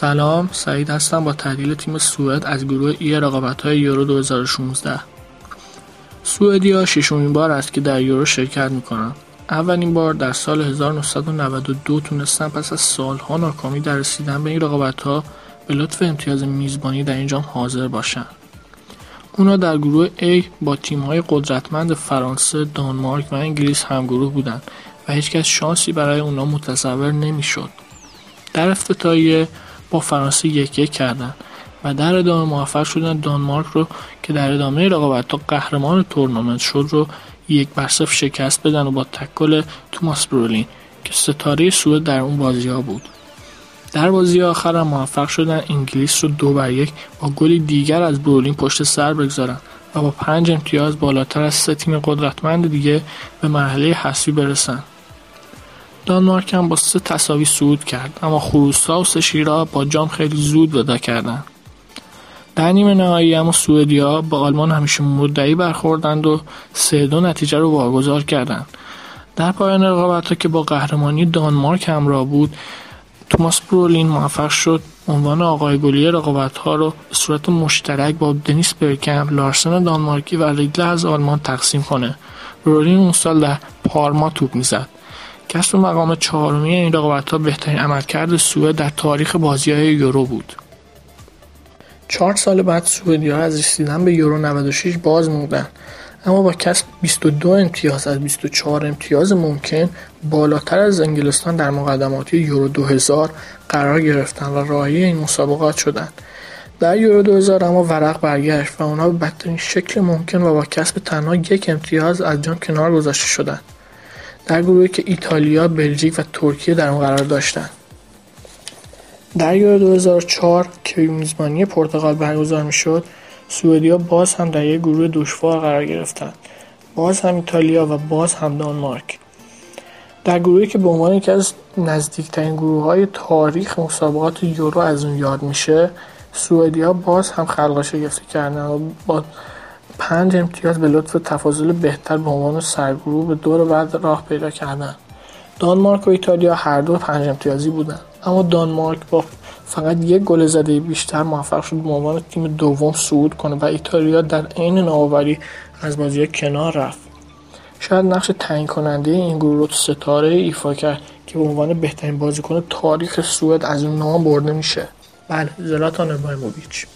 سلام، سعید هستم با تحلیل تیم سوئد از گروه ای رقابت‌های یورو 2016. سوئدی‌ها ششمین بار است که در یورو شرکت می‌کنند. اولین بار در سال 1992 تونستن پس از سالها ناکامی در رسیدن به این رقابت‌ها به لطف امتیاز میزبانی در این جام حاضر باشند. اونا در گروه A با تیم‌های قدرتمند فرانسه، دانمارک و انگلیس همگروه بودند و هیچکس شانسی برای اونا متصور نمی‌شد. در افتتاحیه با فرانسه 1-1 کردن و در ادامه موفق شدن دانمارک رو که در ادامه رقابت‌ها قهرمان تورنمنت شد رو 1-0 شکست بدن و با تکل توماس برولین که ستاره سوئد در اون بازی‌ها بود. در بازی آخر هم موفق شدن انگلیس رو 2-1 با گلی دیگر از برولین پشت سر بگذارن و با 5 امتیاز بالاتر از 3 تیم قدرتمند دیگه به مرحله حذفی برسن. دانمارک هم با 3 تساوی صعود کرد، اما خروس‌ها و سشیرا با جام خیلی زود ودا کردند. در نیمه نهایی اما سوئدی‌ها با آلمان همیشه مدعی برخوردند و 3-2 نتیجه رو واگذار کردند. در پایان رقابت‌ها که با قهرمانی دانمارک همراه بود، توماس برولین موفق شد عنوان آقای گلی رقابت‌ها رو به صورت مشترک با دنیس برگکمپ، لارسن دانمارکی و ریگله از آلمان تقسیم کنه. برولین اون سال در پارما توپ میزد. کسب مقام 4 این رقابت‌ها بهترین عملکرد سوئد در تاریخ بازی‌های یورو بود. 4 سال بعد سوئدی‌ها از رسیدن به یورو 96 باز موندن، اما با کسب 22 امتیاز از 24 امتیاز ممکن بالاتر از انگلستان در مقدماتی یورو 2000 قرار گرفتن و راهی این مسابقات شدند. در یورو 2000 اما ورق برگشت و اونا به بدترین شکل ممکن و با کسب تنها 1 امتیاز از جام کنار گذاشته شدند. در گروهی که ایتالیا، بلژیک و ترکیه در اون قرار داشتند. در یورو 2004 که میزبانی پرتغال برگزار میشد، سوئدی‌ها باز هم در یک گروه دشوار قرار گرفتند. باز هم ایتالیا و باز هم دانمارک. در گروهی که به عنوان یکی از نزدیکترین گروه‌های تاریخ مسابقات یورو از اون یاد میشه، سوئدی‌ها باز هم خلق شگفتی کردند و با 5 امتیاز به لطف تفاضل بهتر به عنوان سرگروه به دور بعد راه پیدا کردند. دانمارک و ایتالیا هر دو 5 امتیازی بودند، اما دانمارک با فقط 1 گل زده بیشتر موفق شد به عنوان تیم دوم صعود کنه و ایتالیا در عین نوآوری از بازی کنار رفت. شاید نقش تعیین کننده این گروه رو ستاره ایفا کرد که به عنوان بهترین بازیکن تاریخ سوئد از اون نام برده میشه. بله، زلاتان ابراهیموویچ.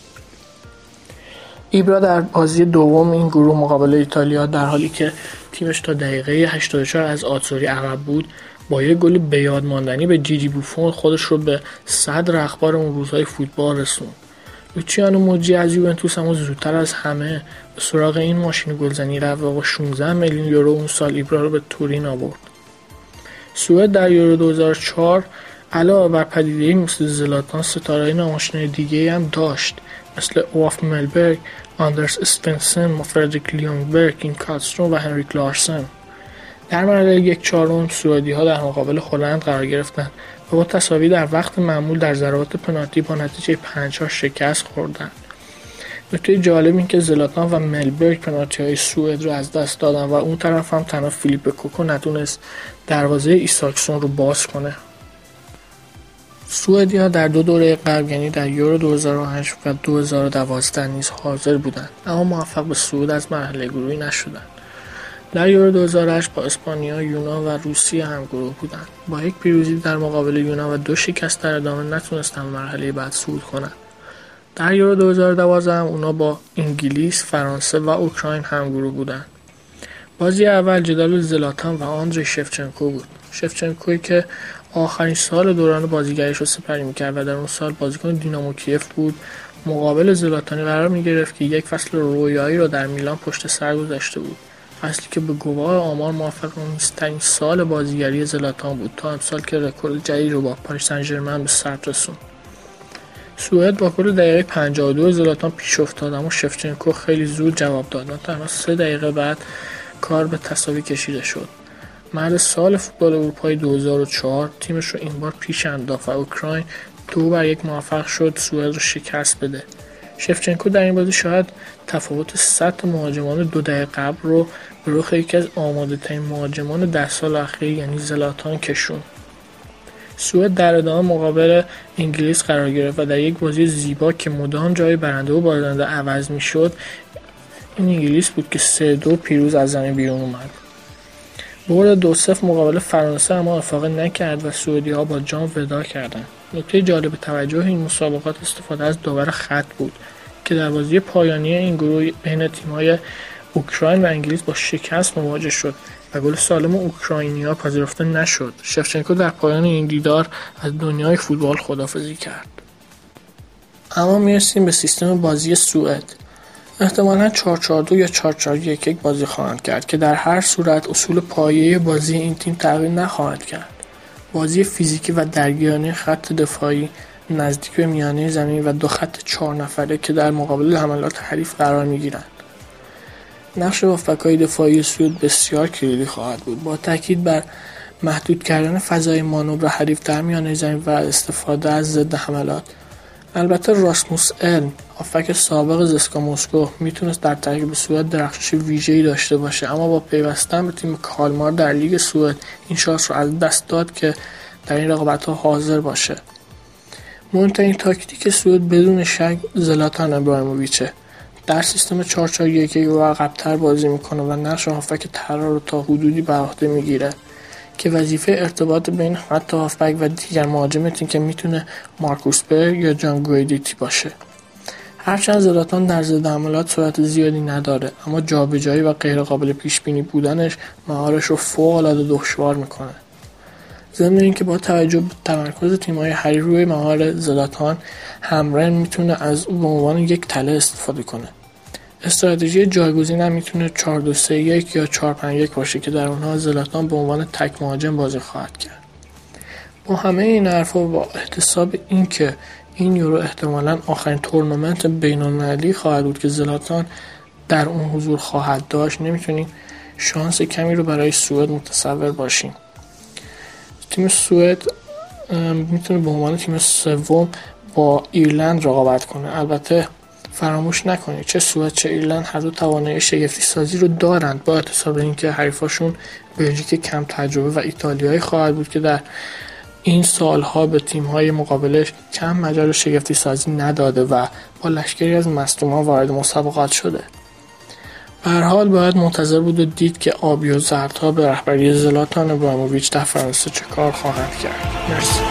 ایبرا در بازی دوم این گروه مقابل ایتالیا در حالی که تیمش تا دقیقه 84 از آتزوری عقب بود، با یک گل بیاد ماندنی به جیجی بوفون خودش رو به صدر اخبار اون روزهای فوتبال رسوند. لوچیانو موجی از یوونتوس هم زودتر از همه به سراغ این ماشین گلزنی رفت و با 16 میلیون یورو اون سال ایبرا رو به تورین آورد. سوئد در یورو 2004 علاوه بر پدیده‌ای مثل زلاتان ستاره‌های ناماشنای دیگه‌ای هم داشت، مثل اوف ملبرگ، آندرس اسفنسن، فردریک لیونگبرگ، کین کالستروم و هنریک لارسن. در مرحله 1/4 سوئدی‌ها در مقابل هلند قرار گرفتند و با تساوی در وقت معمول در ضربات پنالتی با نتیجه 5 شکست خوردند. نکته جالب این که زلاتان و ملبرگ پنالتی‌های سوئد رو از دست دادن و اون طرف هم تنها فیلیپ کوکو نتونست دروازه ایساکسون رو باز کنه. سوئدی‌ها در 2 دوره قبل، یعنی در یورو 2008 و 2012 نیز حاضر بودند، اما موفق به صعود از مرحله گروهی نشدند. در یورو 2008 با اسپانیا، یونان و روسیه همگروه بودند. با 1 پیروزی در مقابل یونان و 2 شکست در ادامه نتونستند مرحله بعد صعود کنند. در یورو 2012 هم اونا با انگلیس، فرانسه و اوکراین همگروه بودند. بازی اول جدال زلاتان و آندری شفچنکو بود. شفچنکویی که آخرین سال دوران بازیگریش رو سپری می‌کرد و در اون سال بازیکن دینامو کیف بود، مقابل زلاتانی قرار می‌گرفت که 1 فصل رویایی رو در میلان پشت سر گذاشته بود. فصلی که به گواه آمار موفق‌ترین سال بازیگری زلاتان بود تا امسال که رکورد جدید رو با پاریس سن ژرمن به ثبت رسوند. سوئد با گل دقیقه 52 زلاتان پیش افتاد، اما شفچنکو خیلی زود جواب داد و تنها 3 دقیقه بعد کار به تساوی کشیده شد. مرد سال فوتبال اروپای 2004 تیمش رو این بار پیش انداخت و اوکراین 2-1 موفق شد سوئد رو شکست بده. شفچنکو در این بازی شاید تفاوت سطح مهاجمان 2 دقیقه قبل رو به رخ یکی از آماده ترین مهاجمان 10 سال اخیر یعنی زلاتان کشون. سوئد در ادامه مقابل انگلیس قرار گرفت و در یک بازی زیبا که مدام جای برنده و بازنده عوض میشد، این انگلیس بود که 3-2 پیروز از زمین بیرون اومد. برد 2-0 مقابل فرانسه اما افاقه نکرد و سعودی‌ها با جام وداع کردند. نکته جالب توجه این مسابقات استفاده از داور خط بود که در بازی پایانی این گروه بین تیم‌های اوکراین و انگلیس با شکست مواجه شد و گل سالم اوکراینی‌ها پذیرفته نشد. شفچنکو در پایان این دیدار از دنیای فوتبال خداحافظی کرد. اما میرسیم به سیستم بازی سوئد. احتمالاً 4-4-2 یا 4-4-1 بازی خواهند کرد که در هر صورت اصول پایه‌ای بازی این تیم تغییر نخواهد کرد. بازی فیزیکی و درگیرانه خط دفاعی نزدیک به میانه زمین و 2 خط 4 نفره که در مقابل حملات حریف قرار می‌گیرند. نقش هافبک‌های دفاعی سوئد بسیار کلیدی خواهد بود، با تاکید بر محدود کردن فضای مانور حریف در میانه زمین و استفاده از ضد حملات. البته راسموس الم، هافبک سابق زسکا مسکو، میتونست در ترکیب سوئد درخشش ویژه‌ای داشته باشه، اما با پیوستن به تیم کالمار در لیگ سوئد این شانس رو از دست داد که در این رقابت‌ها حاضر باشه. مهمترین تاکتیک سوئد بدون شک زلاتان ابراهیموویچه. در سیستم 4-4-1 و عقب‌تر بازی میکنه و نقش هافبک طرار رو تا حدودی بر عهده میگیره که وظیفه ارتباط بین خط هافبک و دیگر مهاجم تیم که میتونه مارکوس برگ یا جان گویدیتی باشه. هرچند زلاتان در ضد حملات سرعت زیادی نداره، اما جابجایی و غیر قابل پیش بینی بودنش مهارش رو فوق‌العاده دشوار میکنه. ضمن اینکه با توجه به تمرکز تیم‌های حریف روی مهار زلاتان، همرن میتونه از او به عنوان یک تله استفاده کنه. استراتژی جایگزین هم میتونه 4-2-3-1 یا 4-5-1 باشه که در اونها زلاتان به عنوان تک مهاجم بازی خواهد کرد. با همه این حرفا با احتساب این که این یورو احتمالاً آخرین تورنمنت بین‌المللی خواهد بود که زلاتان در اون حضور خواهد داشت، نمیتونیم شانس کمی رو برای سوئد متصور باشیم. تیم سوئد میتونه به عنوان تیم سوم با ایرلند رقابت کنه. البته فراموش نکنید چه سوئد چه ایرلند هر دو توانایی شگفتی سازی رو دارند، با احتساب اینکه حریفاشون بلژیک کم تجربه و ایتالیایی خواهد بود که در این سالها به تیم‌های مقابلش کم مجال شگفتی سازی نداده و با لشکری از مصدومان وارد مسابقات شده. به هر حال باید منتظر بود و دید که آبی و زردها به رهبری زلاتان ابراهیموویچ در فرانسه چه کار خواهند کرد. مرسی.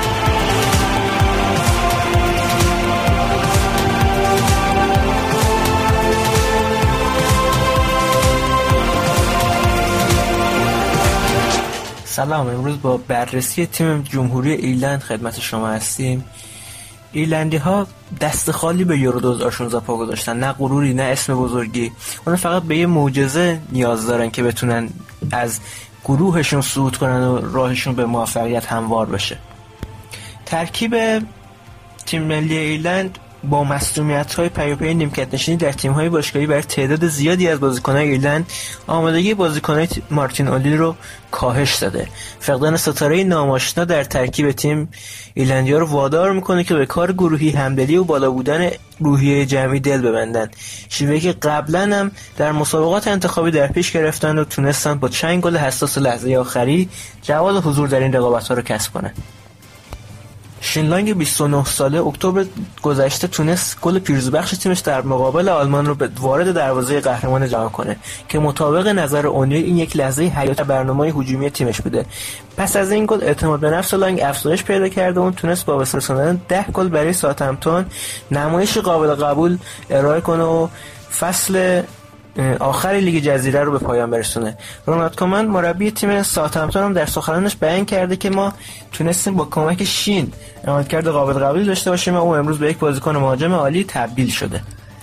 سلام، امروز با بررسی تیم جمهوری ایرلند خدمت شما هستیم. ایرلندی ها دست خالی به یورو 2016 پا گذاشتن، نه غروری نه اسم بزرگی. اونا فقط به یه معجزه نیاز دارن که بتونن از گروهشون صعود کنن و راهشون به موفقیت هموار بشه. ترکیب تیم ملی ایرلند با مصدومیت‌های پیاپی نیمکت نشینی در تیم‌های باشگاهی برای تعداد زیادی از بازیکن‌های ایرلند آمادگی بازیکن‌های مارتین اولی رو کاهش داده. فقدان ستاره ناماشنا در ترکیب تیم ایرلندی‌ها رو وادار می‌کنه که به کار گروهی همدلی و بالا بودن روحیه جمعی دل ببندن. شیوهی که قبلا هم در مسابقات انتخابی در پیش گرفتن و تونستن با چند گل حساس لحظه آخری جواز حضور در این رقابت‌ها رو کسب کنن. شینلانگ 29 ساله اکتبر گذشته تونست گل پیروزبخش تیمش در مقابل آلمان رو وارد دروازه قهرمان جام کنه که مطابق نظر اونیل این یک لحظه حیاتی برنامه هجومی تیمش بوده. پس از این گل اعتماد به نفس لانگ افزایش پیدا کرده و اون تونست با وسط رسوندن 10 گل برای ساوثهمپتون نمایش قابل قبول ارائه کنه و فصل آخر لیگ جزیره رو به پایان برسونه. رونالد کومن مربی تیم ساوثهمپتون هم در سخنرانیش بیان کرده که ما تونستیم با کمک شین عملکرد قابل قبولی داشته باشیم و او امروز به یک بازیکن مهاجم عالی تبدیل شده.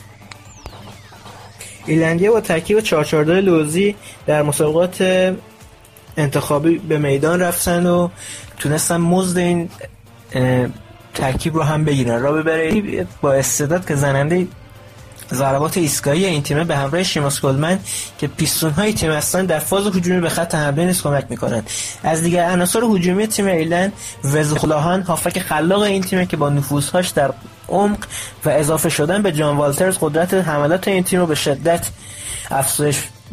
ایرلندیا با ترکیب 4-4-2 لوزی در مسابقات انتخابی به میدان رفتن و تونستن مزد این ترکیب رو هم بگیرن. رابی با استعداد که زننده ضربات ایستگاهی این تیم به همراه شیماس گلمن که پیستون‌های تیم هستن در فاز هجومی به خط حمله نیز کمک می‌کنند. از دیگر عناصر هجومی تیم ایرلند وزخلاهان هافک خلاق این تیم که با نفوذهاش در عمق و اضافه شدن به جان والترز قدرت حملات این تیم رو به شدت افزایش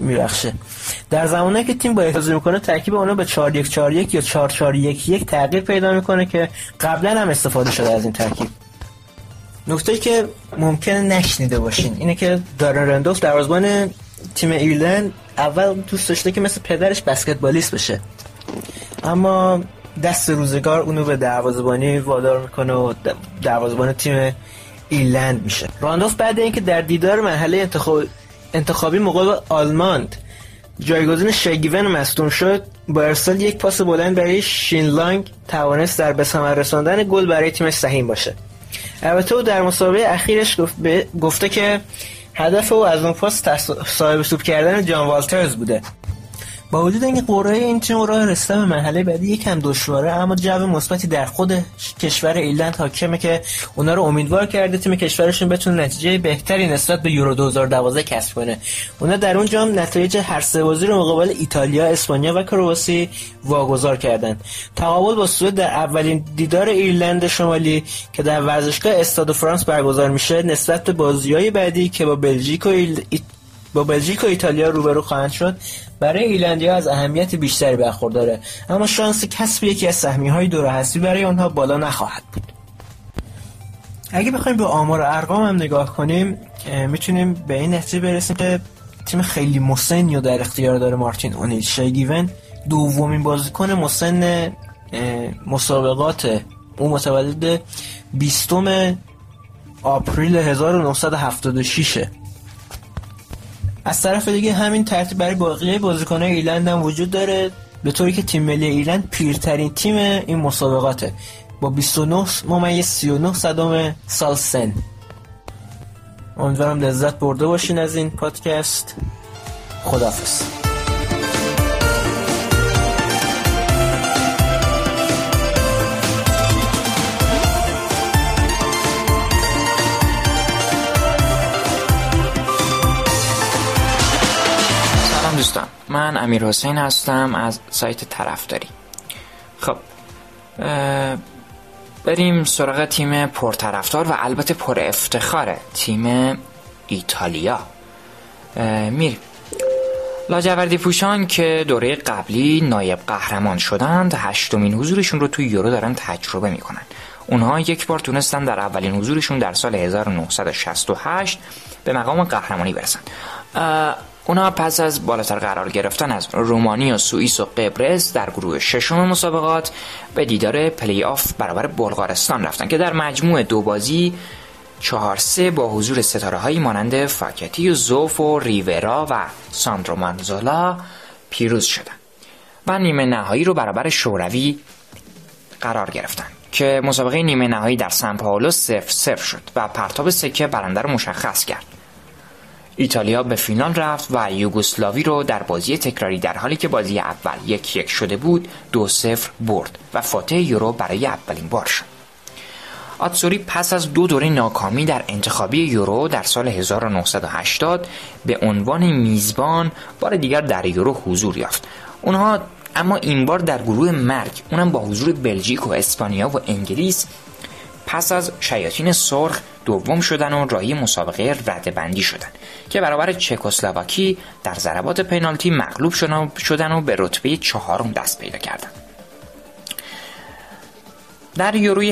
میبخشه. در زمانی که تیم با احتیاط میکنه ترکیب اونو به 4-1-4-1 یا 4-4-1-1 تغییر پیدا میکنه که قبلا هم استفاده شده از این ترکیب. نکته‌ای که ممکنه نشنیده باشین اینه که دارن رندولف دروازه‌بان تیم ایرلند اول دوست داشته که مثل پدرش بسکتبالیست بشه، اما دست روزگار اونو به دروازه‌بانی وادار میکنه و دروازه‌بان تیم ایرلند میشه. راندولف بعد اینکه در دیدار مرحله انتخابی مقابل آلمان جایگزین شگیون مصدوم شد، با ارسال یک پاس بلند برای شینلانگ توانست در به ثمر رساندن گل برای تیمش سهیم باشه. البته او در مسابقه اخیرش گفته که هدف او از اون پاس صاحب توپ کردن جان والترز بوده. با وجود اینکه قرعه این تیم راه رسیدن به مرحله بعدی یکم دشواره، اما جو مثبتی در خود کشور ایرلند حاکمه که اونا رو امیدوار کرده تیم کشورشون بتونه نتیجه بهتری نسبت به یورو 2012 کسب کنه. اونا در اون جام نتایج هر سه بازی رو مقابل ایتالیا، اسپانیا و کرواسی واگذار کردن. تقابل با سوئد در اولین دیدار ایرلند شمالی که در ورزشگاه استاد فرانس برگزار میشه نسبت به بازی‌های بعدی که با بلژیک و ایتالیا روبرو خواهند شد برای ایرلندی‌ها از اهمیت بیشتری برخورداره، اما شانس کسب یکی از سهمیه‌های دور حذفی برای آنها بالا نخواهد بود. اگه بخوایم به آمار و ارقام هم نگاه کنیم میتونیم به این نتیجه برسیم که تیم خیلی مسنی در اختیار داره مارتین اونیل. شگیون دومین بازیکن مسن مسابقات، اون متولد 20 آپریل 1976. از طرف دیگه همین ترتیب برای باقی بازیکن‌های ایرلند هم وجود داره، به طوری که تیم ملی ایرلند پیرترین تیم این مسابقاته با 29.39 سال سن. امیدوارم لذت برده باشین از این پادکست. خداحافظ. دوستان، من امیرحسین هستم از سایت طرفداری. خب بریم سراغ تیم پرطرفدار و البته پر افتخار تیم ایتالیا. میریم. لاجوردی پوشان که دوره قبلی نایب قهرمان شدند، 8مین حضورشون رو توی یورو دارن تجربه میکنن. اونها یک بار تونستن در اولین حضورشون در سال 1968 به مقام قهرمانی برسن. اونها پس از بالاتر قرار گرفتن از رومانی و سوئیس و قبرس در گروه ششم مسابقات به دیدار پلی آف برابر بلغارستان رفتن که در مجموع دو بازی 4-3 با حضور ستاره‌هایی مانند فاکتی و زوف و ریورا و ساندرو مانزولا پیروز شدند و نیمه نهایی رو برابر شوروی قرار گرفتن که مسابقه نیمه نهایی در سن پائولو 0-0 شد و پرتاب سکه برنده رو مشخص کرد. ایتالیا به فینال رفت و یوگسلاوی رو در بازی تکراری در حالی که بازی اول 1-1 شده بود 2-0 برد و فاتح یورو برای اولین بار شد. آتسوری پس از 2 دوره ناکامی در انتخابی یورو در سال 1980 به عنوان میزبان بار دیگر در یورو حضور یافت. اونها اما این بار در گروه مرگ، اونم با حضور بلژیک و اسپانیا و انگلیس، پس از شیاطین سرخ دوم شدن و راهی مسابقه رده‌بندی شدن که برابر چکسلواکی در ضربات پنالتی مغلوب شدن و به رتبه 4 دست پیدا کردند. در یوروی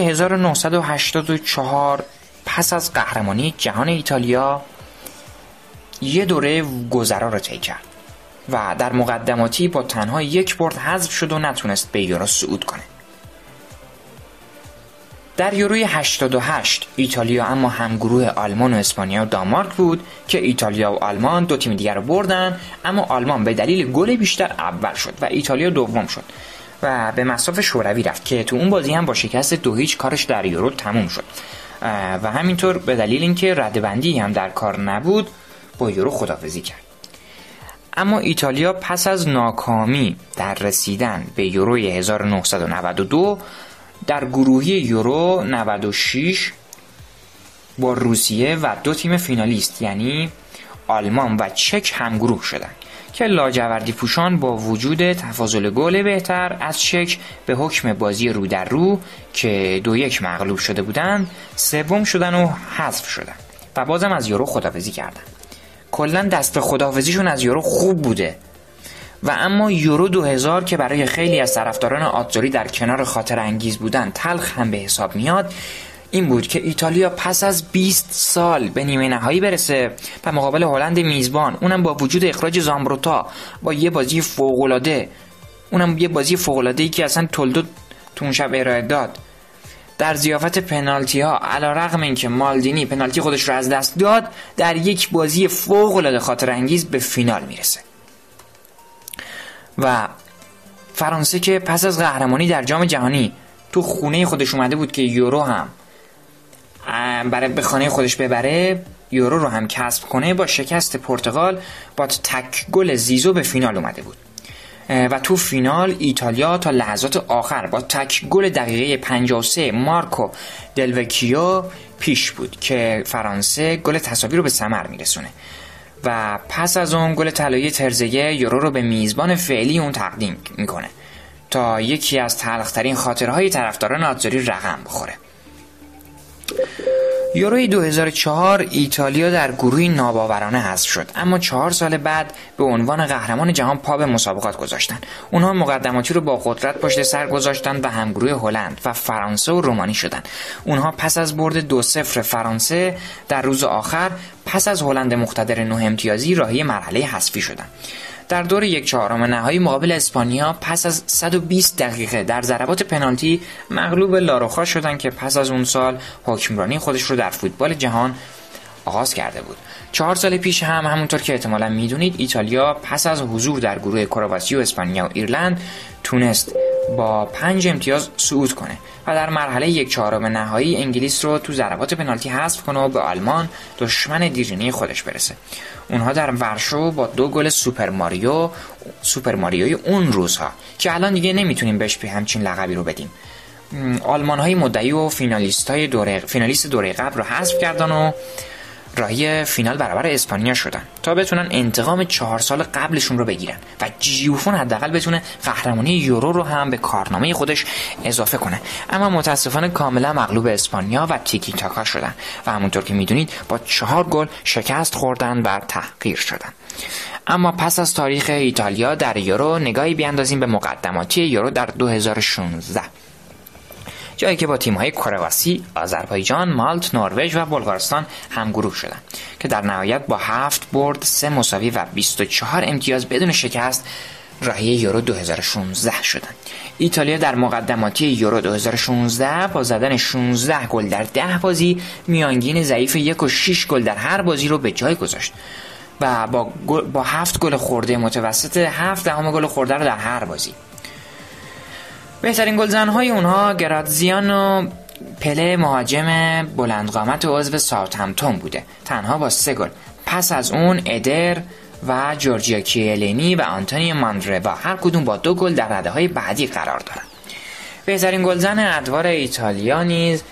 1984 پس از قهرمانی جهان ایتالیا یه دوره گذرا رو طی کرد و در مقدماتی با تنها 1 برد حذف شد و نتونست به یورو صعود کنه. در یوروی 88 ایتالیا اما همگروه آلمان و اسپانیا و دانمارک بود که ایتالیا و آلمان 2 تیم دیگر رو بردن، اما آلمان به دلیل گل بیشتر اول شد و ایتالیا دوم شد و به مصاف شوروی رفت که تو اون بازی هم با شکست 2-0 کارش در یورو تموم شد و همینطور به دلیل اینکه رده‌بندی هم در کار نبود با یورو خداحافظی کرد. اما ایتالیا پس از ناکامی در رسیدن به یوروی 1992 در گروهی یورو 96 با روسیه و 2 تیم فینالیست یعنی آلمان و چک همگروه شدند که لاجوردی پوشان با وجود تفاضل گل بهتر از چک به حکم بازی رو در رو که 2-1 مغلوب شده بودند سوم شدن و حذف شدند و بازم از یورو خداحافظی کردند. کلا دست به خداحافظیشون از یورو خوب بوده. و اما یورو 2000 که برای خیلی از طرفداران آتزوری در کنار خاطر انگیز بودن تلخ هم به حساب میاد، این بود که ایتالیا پس از 20 سال به نیمه نهایی برسه و مقابل هلند میزبان، اونم با وجود اخراج زامبروتا، با یه بازی فوق‌العاده، ای که اصلا تولدو تو اون شب ارائه داد، در ضیافت پنالتی ها، علیرغم اینکه مالدینی پنالتی خودش رو از دست داد، در یک بازی فوق‌العاده خاطر انگیز به فینال میرسه. و فرانسه که پس از قهرمانی در جام جهانی تو خونه خودش اومده بود که یورو هم برای به خانه خودش ببره، یورو رو هم کسب کنه، با شکست پرتغال با تک گل زیزو به فینال اومده بود. و تو فینال ایتالیا تا لحظات آخر با تک گل دقیقه 53 مارکو دلوکیو پیش بود که فرانسه گل تساوی رو به ثمر میرسونه و پس از اون گل طلایی ترزگه یورو رو به میزبان فعلی اون تقدیم میکنه تا یکی از تلخ‌ترین خاطرهای طرفداران آتزوری رقم بخوره. یوروی 2004 ایتالیا در گروهی ناباورانه حذف شد، اما 4 سال بعد به عنوان قهرمان جهان پا به مسابقات گذاشتن. اونها مقدماتی رو با قدرت پشت سر گذاشتن و همگروه هلند و فرانسه و رومانی شدن. اونها پس از برد 2-0 فرانسه در روز آخر پس از هلند مقتدر 9 امتیازی راهی مرحله حذفی شدن. در دور 1/4 نهایی مقابل اسپانیا پس از 120 دقیقه در ضربات پنالتی مغلوب لاروخا شدند که پس از اون سال حکمرانی خودش رو در فوتبال جهان آغاز کرده بود. 4 سال پیش هم همونطور که احتمالاً میدونید ایتالیا پس از حضور در گروه کرواسی و اسپانیا و ایرلند تونست با 5 امتیاز صعود کنه و در مرحله 1/4 نهایی انگلیس رو تو ضربات پنالتی حذف کنه و به آلمان دشمن دیرینه خودش برسه. اونها در ورشو با 2 گل سوپر ماریوی اون روزها که الان دیگه نمیتونیم بهش همچین لقبی رو بدیم، آلمان‌های مدعی و فینالیست دوره قبل رو حذف کردن و راهی فینال برابر اسپانیا شدن تا بتونن انتقام 4 سال قبلشون رو بگیرن و جیجی بوفون حداقل بتونه قهرمانی یورو رو هم به کارنامه خودش اضافه کنه. اما متاسفانه کاملا مغلوب اسپانیا و تیکی تاکا شدن و همونطور که میدونید با 4 گل شکست خوردن و تحقیر شدن. اما پس از تاریخ ایتالیا در یورو نگاهی بیاندازیم به مقدماتی یورو در 2016، جایی که با تیم‌های کرواسی، آذربایجان، مالت، نروژ و بلغارستان همگروه شدند که در نهایت با 7 برد، 3 مساوی و 24 امتیاز بدون شکست راهی یورو 2016 شدند. ایتالیا در مقدماتی یورو 2016 با زدن 16 گل در 10 بازی میانگین ضعیف 1.6 گل در هر بازی رو به جای گذاشت و با 7 گل خورده متوسط 7 دهم گل خورده رو در هر بازی. بهترین گلزن‌های اونها گراتزیانو پله مهاجم بلندقامت و عضو ساوثهمپتون بوده، تنها با 3 گل. پس از اون ادر و جورجیا کیلینی و آنتونیو ماندروا هر کدوم با 2 گل در رده‌های بعدی قرار دارن. بهترین گلزن ادوار ایتالیا نیز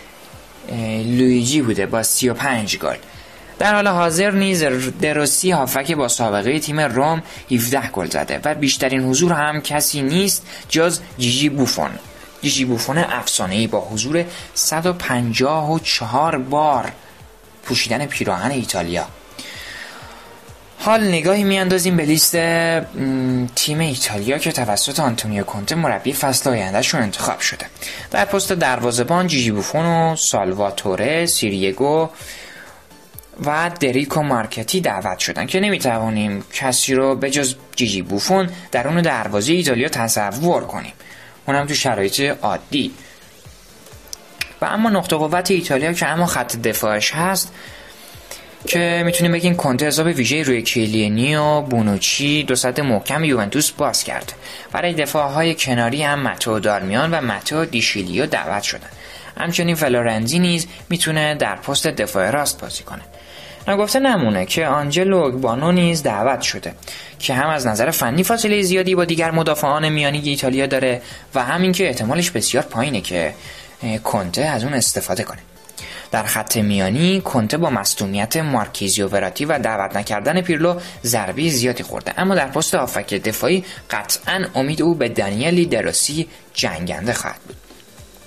لویجی بوده با 35 گل. در حال حاضر نیز دروسی هافک با سابقه تیم روم 17 گل زده و بیشترین حضور هم کسی نیست جز جیجی بوفون افسانه‌ای با حضور 154 بار پوشیدن پیراهن ایتالیا. حال نگاهی میاندازیم به لیست تیم ایتالیا که توسط آنتونیو کونته مربی فصل آینده‌شون انتخاب شده. در پست دروازه‌بان جیجی بوفون و سالواتوره سیریگو و دریکو مارکتی دعوت شدن که نمیتوانیم کسی رو به جز جیجی بوفون درون دروازه ایتالیا تصور کنیم، اونم تو شرایط عادی. و اما نقطه قوت ایتالیا که اما خط دفاعش هست که میتونیم بگیم کنته حساب ویژه روی کیلینی و بونوچی، 2 سد محکم یوونتوس باز کرد. برای دفاعهای کناری هم ماتئو دارمیان و ماتئو دیشیلیو دعوت شدن. همچنین فلورنزی نیز میتونه در پست دفاع راست بازی کنه. نگفته نمونه که آنجلو اوگبانو نیز دعوت شده که هم از نظر فنی فاصله زیادی با دیگر مدافعان میانی ایتالیا داره و همین که احتمالش بسیار پایینه که کنته از اون استفاده کنه. در خط میانی کنته با مصدومیت مارکیزیو وراتی و دعوت نکردن پیرلو ضربه زیادی خورده، اما در پست هافک دفاعی قطعاً امید او به دانیلی دروسی جنگنده خواهد بود.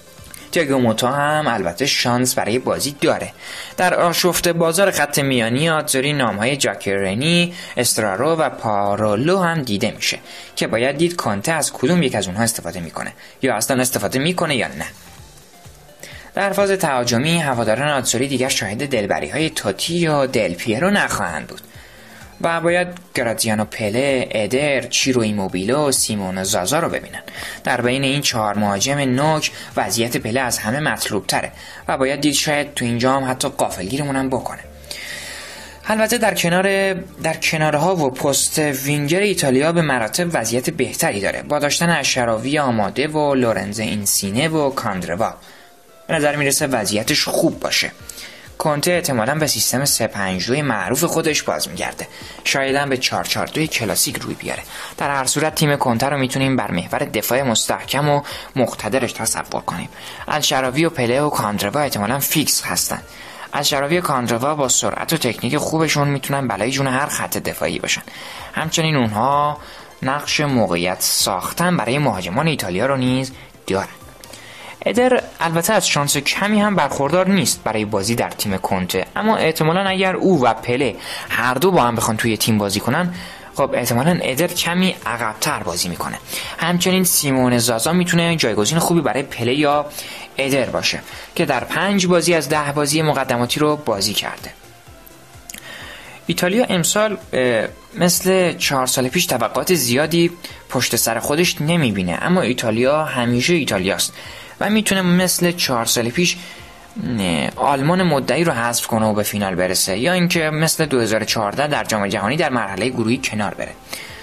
تییاگو موتا هم البته شانس برای بازی داره. در آشفته بازار خط میانی آتزوری نامهای جاکرینی، استرارو و پارولو هم دیده میشه که باید دید کانته از کدوم یک از اونها استفاده میکنه، یا اصلا استفاده میکنه یا نه. در فاز تهاجمی هواداران آتزوری دیگر شاهد دلبری‌های توتی یا دل پیرو نخواهند بود و باید گراتزیانو پله، ادر، چیرو ایموبیلو، سیمون زازا رو ببینن. در بین این 4 مهاجم نوک وضعیت پله از همه مطلوب تره و باید دید شاید تو اینجا هم حتی غافلگیرمون هم بکنه. البته در کنارها و پست وینگر ایتالیا به مراتب وضعیت بهتری داره با داشتن اشراوی آماده و لورنز اینسینه و کاندروا. به نظر میرسه وضعیتش خوب باشه. کنته احتمالاً به سیستم 3-5-2 معروف خودش باز میگرده، شاید هم به 4-4-2 کلاسیک روی بیاره. در هر صورت تیم کنته رو میتونیم بر محور دفاع مستحکم و مقتدرش تصور کنیم. الشراوی و پله و کاندروا احتمالاً فیکس هستن. الشراوی و کاندروا با سرعت و تکنیک خوبشون میتونن بلای جون هر خط دفاعی باشن. همچنین اونها نقش موقعیت ساختن برای مهاجمان ایتالیا رو نیز دارن. ادر البته از شانس کمی هم برخوردار نیست برای بازی در تیم کنته، اما احتمالاً اگر او و پله هر دو با هم بخوان توی تیم بازی کنن، خب احتمالاً ادر کمی عقب‌تر بازی میکنه. همچنین سیمون زازا میتونه جایگزین خوبی برای پله یا ادر باشه که در 5 بازی از 10 بازی مقدماتی رو بازی کرده. ایتالیا امسال مثل 4 سال پیش توقعات زیادی پشت سر خودش نمیبینه، اما ایتالیا همیشه ایتالیاست و میتونه مثل 4 سال پیش آلمان مدعی رو حذف کنه و به فینال برسه، یا اینکه مثل 2014 در جام جهانی در مرحله گروهی کنار بره.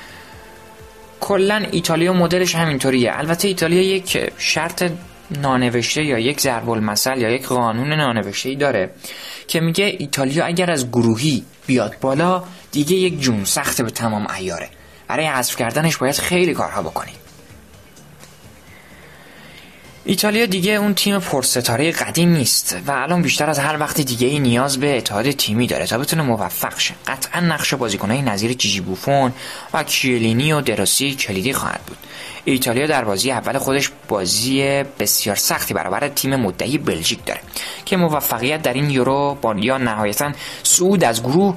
کلا ایتالیا مدلش همینطوریه. البته ایتالیا یک شرط نانوشته یا یک ضرب المثل یا یک قانون نانوشته‌ای داره که میگه ایتالیا اگر از گروهی بیاد بالا دیگه یک جون سخت به تمام عیاره. برای حذف کردنش باید خیلی کارها بکنی. ایتالیا دیگه اون تیم پرستاره قدیم نیست و الان بیشتر از هر وقت دیگه ای نیاز به اتحاد تیمی داره تا بتونه موفق شه. قطعا نقش بازیکنای نظیر جیجی بوفون و کیلینی و دروسی کلیدی خواهد بود. ایتالیا در بازی اول خودش بازی بسیار سختی برابر تیم مدعی بلژیک داره که موفقیت در این یورو یا نهایتاً صعود از گروه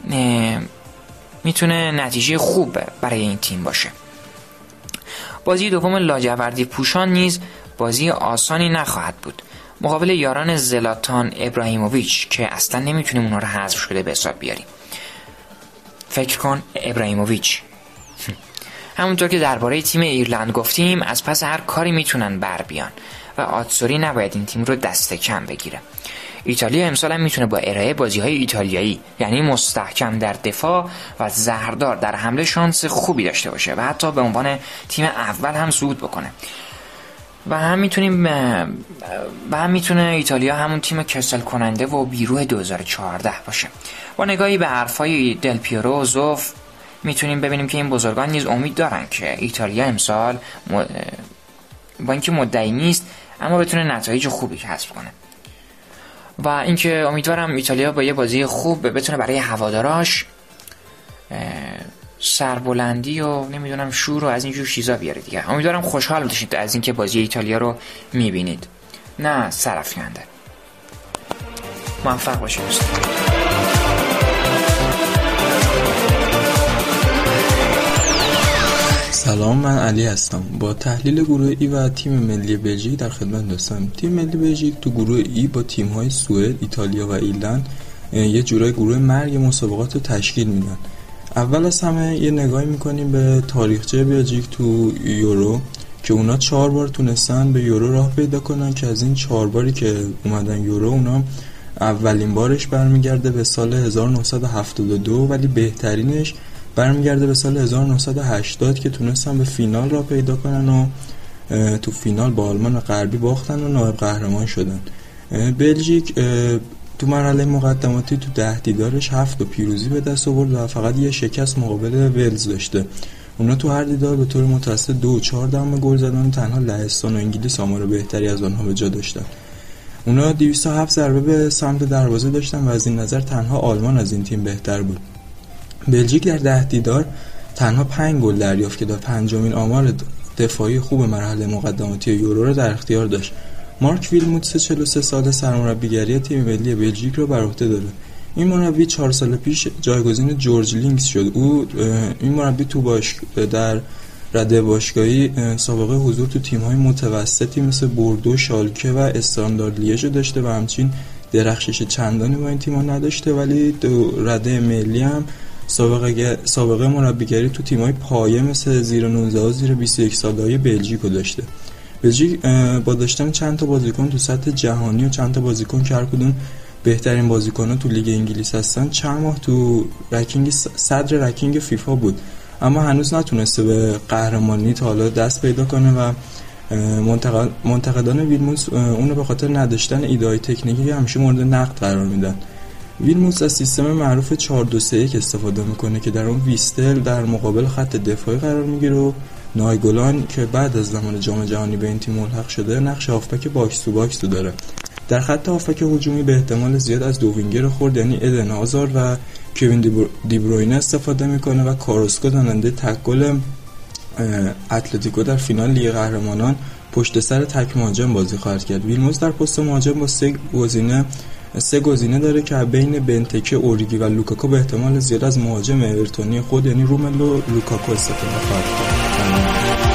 میتونه نتیجه خوب برای این تیم باشه. بازی دوم لاجوردی پوشان نیز بازی آسانی نخواهد بود. مقابل یاران زلاتان ابراهیموویچ که اصلا نمیتونیم اونا رو حذف شده به حساب بیاریم. فکر کن ابراهیموویچ. همونطور که درباره تیم ایرلند گفتیم از پس هر کاری میتونن بر بیان و آتزوری نباید این تیم رو دست کم بگیره. ایتالیا امسال هم میتونه با ارائه بازی‌های ایتالیایی، یعنی مستحکم در دفاع و زهردار در حمله، شانس خوبی داشته باشه و حتی به عنوان تیم اول هم صعود بکنه. و هم میتونه ایتالیا همون تیم کسل کننده و بیروح 2014 باشه. با نگاهی به حرفای دل پیرو و زوف میتونیم ببینیم که این بزرگان نیز امید دارن که ایتالیا امسال با اینکه مدعی نیست اما بتونه نتایج خوبی کسب کنه. و اینکه امیدوارم ایتالیا با یه بازی خوب بتونه برای هواداراش سربلندی و نمیدونم شور و از اینجور چیزا بیاره دیگه. امیدوارم خوشحال بشید از اینکه بازی ایتالیا رو میبینید، نه سرافکنده. موفق باشید. سلام، من علی هستم. با تحلیل گروه ای و تیم ملی بلژیک در خدمت هستم. تیم ملی بلژیک تو گروه ای با تیم‌های سوئد، ایتالیا و ایرلند یه جورای گروه مرگ مسابقات رو تشکیل میدن. اول از همه یه نگاهی میکنیم به تاریخچه بلژیک تو یورو که اونا 4 بار تونستن به یورو راه پیدا کنن که از این 4 باری که اومدن یورو اونا اولین بارش برمیگرده به سال 1972، ولی بهترینش برمیگرده به سال 1980 که تونستن به فینال راه پیدا کنن و تو فینال با آلمان غربی باختن و نایب قهرمان شدن. بلژیک تو مرحله مقدماتی تو 10 دیدارش 7 پیروزی به دست آورد و فقط یه شکست مقابل ولز داشته. اونا تو هر دیدار به طور متوسط 2 و 4 دهم گل زدن، تنها لهستان و انگلیس آمار بهتری از آنها به جا داشتن. اونا 207 ضربه به سمت دروازه داشتن و از این نظر تنها آلمان از این تیم بهتر بود. بلژیک در 10 دیدار تنها 5 گل دریافت که در 5مین آمار دفاعی خوب مرحله مقدماتی یورو را در اختیار داشت. مارک ویلموتس 43 ساله سرمربیگری تیم ملی بلژیک رو بر عهده داره. این مربی 4 سال پیش جایگزین جورج لینکس شد. این مربی در رده باشگاهی سابقه حضور تو تیم‌های متوسطی مثل بوردو، شالکه و استاندارد لیژ داشته و همچنین درخشش چندانی با این تیم‌ها نداشته، ولی تو رده ملی هم سابقه مربیگری تو تیم‌های پایه مثل زیر 19 و زیر 21 ساله‌های بلژیک داشته. بلژیک با داشتن چند تا بازیکن تو سطح جهانی و چند تا بازیکن که هر کدوم بهترین بازیکن‌ها تو لیگ انگلیس هستن، چند ماه تو صدر رنکینگ فیفا بود، اما هنوز نتونسته به قهرمانی تا حالا دست پیدا کنه و منتقدان ویلموتس اونو به خاطر نداشتن ایده‌های تکنیکی همیشه مورد نقد قرار میدن. ویلموتس از سیستم معروف 4-2-3-1 استفاده میکنه که در اون ویستل در مقابل خط دفاعی قرار میگیره و نایگولان که بعد از زمان جام جهانی به این تیم ملحق شده نقش هافبک باکس تو باکس رو داره. در خط هافبک هجومی به احتمال زیاد از دو وینگر خرد یعنی ایدن هازارد و کوین دیبروینه استفاده میکنه و کاروسکو داننده تک گل اتلتیکو در فینال لیگ قهرمانان پشت سر تک مهاجم بازی خواهد کرد. ویلموتس در پست مهاجم با سه گزینه داره که بین بنتکه، اوریگی و لوکاکو به احتمال زیاد از مهاجم اورتونی خود یعنی روملو لوکاکو استفاده خواهد کرد.